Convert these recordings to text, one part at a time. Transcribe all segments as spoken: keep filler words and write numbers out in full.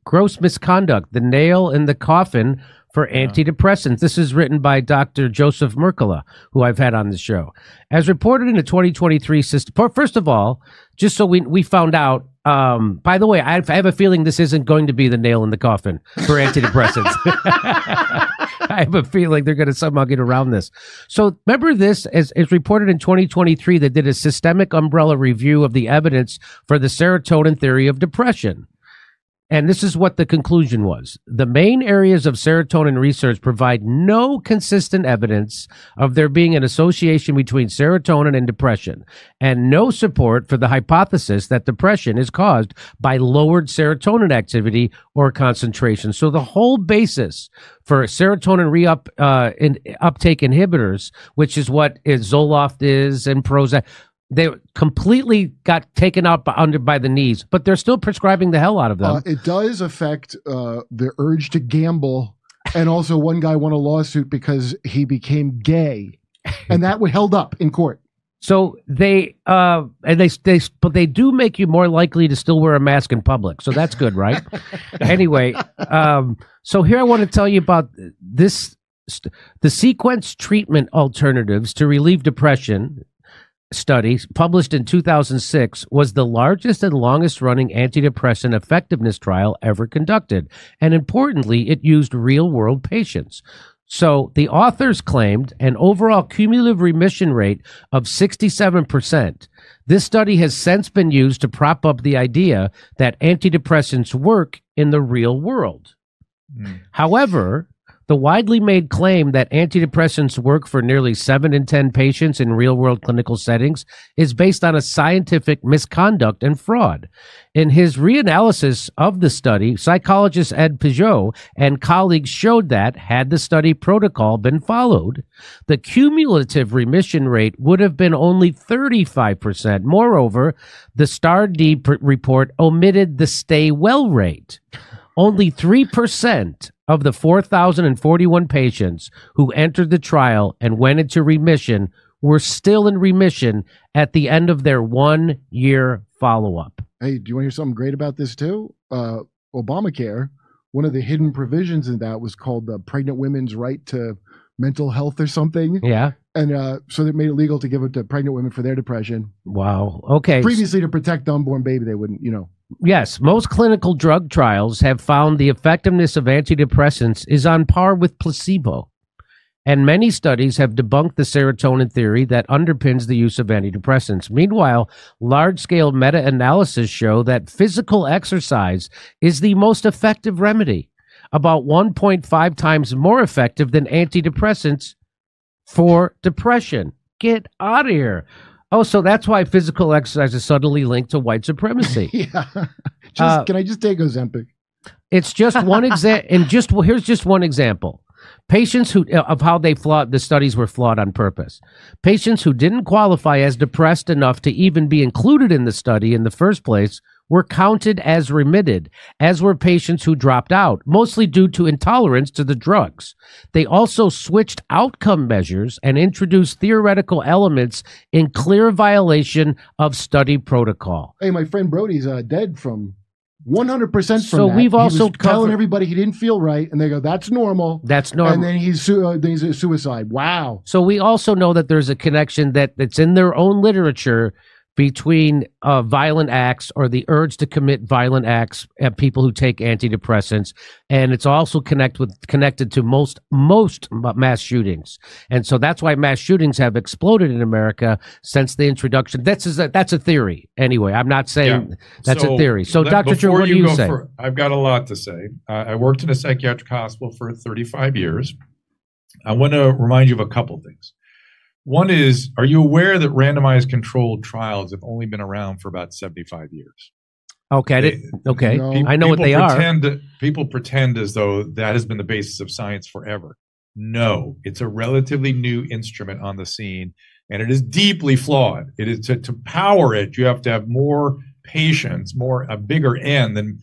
gross misconduct, the nail in the coffin for Yeah. antidepressants. This is written by Doctor Joseph Mercola, who I've had on the show. As reported in the twenty twenty-three system, first of all, just so we we found out, um, by the way, I have a feeling this isn't going to be the nail in the coffin for antidepressants. I have a feeling they're going to somehow get around this. So remember this, as, as reported in twenty twenty-three, they did a systemic umbrella review of the evidence for the serotonin theory of depression. And this is what the conclusion was. The main areas of serotonin research provide no consistent evidence of there being an association between serotonin and depression, and no support for the hypothesis that depression is caused by lowered serotonin activity or concentration. So the whole basis for serotonin re-up uh, in, uptake inhibitors, which is what is Zoloft is and Prozac, they completely got taken out by, under by the knees, but they're still prescribing the hell out of them. Uh, it does affect uh, the urge to gamble, and also one guy won a lawsuit because he became gay, and that was held up in court. So they uh, and they they but they do make you more likely to still wear a mask in public. So that's good, right? Anyway, um, so here I want to tell you about this: the sequence treatment alternatives to relieve depression study published in two thousand six was the largest and longest running antidepressant effectiveness trial ever conducted. And importantly, it used real world patients. So the authors claimed an overall cumulative remission rate of sixty-seven percent. This study has since been used to prop up the idea that antidepressants work in the real world. Mm. However, the widely made claim that antidepressants work for nearly seven in ten patients in real-world clinical settings is based on a scientific misconduct and fraud. In his reanalysis of the study, psychologist Ed Peugeot and colleagues showed that, had the study protocol been followed, the cumulative remission rate would have been only thirty-five percent. Moreover, the STAR-D pr- report omitted the stay well rate. Only three percent of the four thousand forty-one patients who entered the trial and went into remission were still in remission at the end of their one-year follow-up. Hey, do you want to hear something great about this too? Uh, Obamacare, one of the hidden provisions in that was called the pregnant women's right to mental health or something. Yeah. And uh, so they made it legal to give it to pregnant women for their depression. Wow. Okay. Previously, to protect the unborn baby, they wouldn't, you know. Yes, most clinical drug trials have found the effectiveness of antidepressants is on par with placebo. And many studies have debunked the serotonin theory that underpins the use of antidepressants. Meanwhile, large-scale meta-analysis show that physical exercise is the most effective remedy, about one point five times more effective than antidepressants for depression. Get out of here. Oh, so that's why physical exercise is suddenly linked to white supremacy. Yeah. Just, Uh, can I just take Ozempic? It's just one example, and just well, here's just one example. Patients who of how they flawed the studies were flawed on purpose. Patients who didn't qualify as depressed enough to even be included in the study in the first place were counted as remitted, as were patients who dropped out, mostly due to intolerance to the drugs. They also switched outcome measures and introduced theoretical elements in clear violation of study protocol. Hey, my friend Brody's uh, dead from one hundred percent from So that. we've He also was telling covered- everybody he didn't feel right, and they go, that's normal. That's normal. And then he's, su- uh, then he's a suicide. Wow. So we also know that there's a connection that that's in their own literature between uh, violent acts or the urge to commit violent acts at people who take antidepressants, and it's also connect with connected to most most mass shootings, and so that's why mass shootings have exploded in America since the introduction. That's a, that's a theory, anyway. I'm not saying Yeah. that's So a theory. So, let- Doctor Drew, before what do you go say? for- I've got a lot to say. Uh, I worked in a psychiatric hospital for thirty-five years. I want to remind you of a couple things. One is, are you aware that randomized controlled trials have only been around for about seventy-five years? Okay, I They- didn't- okay, No. I know what People they are. pretend that- people pretend as though that has been the basis of science forever. No, it's a relatively new instrument on the scene, and it is deeply flawed. It is to, to power it, you have to have more patients, more a bigger N than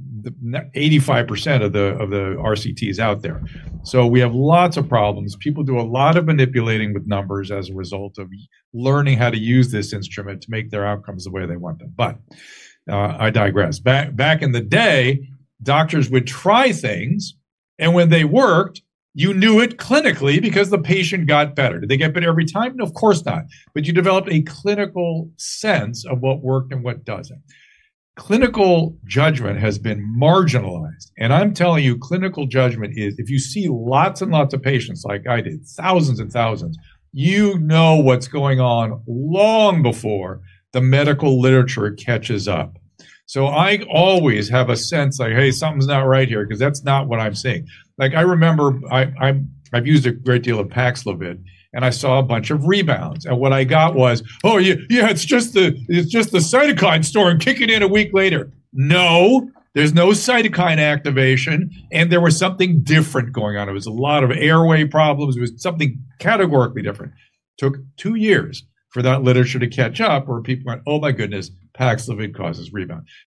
the eighty-five percent of the of the R C Ts out there. So we have lots of problems. People do a lot of manipulating with numbers as a result of learning how to use this instrument to make their outcomes the way they want them. But uh, I digress. Back back in the day, doctors would try things, and when they worked, you knew it clinically because the patient got better. Did they get better every time? No, of course not. But you developed a clinical sense of what worked and what doesn't. Clinical judgment has been marginalized. And I'm telling you, clinical judgment is, if you see lots and lots of patients like I did, thousands and thousands, you know what's going on long before the medical literature catches up. So I always have a sense like, hey, something's not right here, because that's not what I'm seeing. Like I remember I, I, I've used a great deal of Paxlovid, and I saw a bunch of rebounds. And what I got was, oh, yeah, yeah, it's just the it's just the cytokine storm kicking in a week later. No, there's no cytokine activation, and there was something different going on. It was a lot of airway problems. It was something categorically different. It took two years for that literature to catch up, where people went, oh my goodness, Paxlovid causes rebound.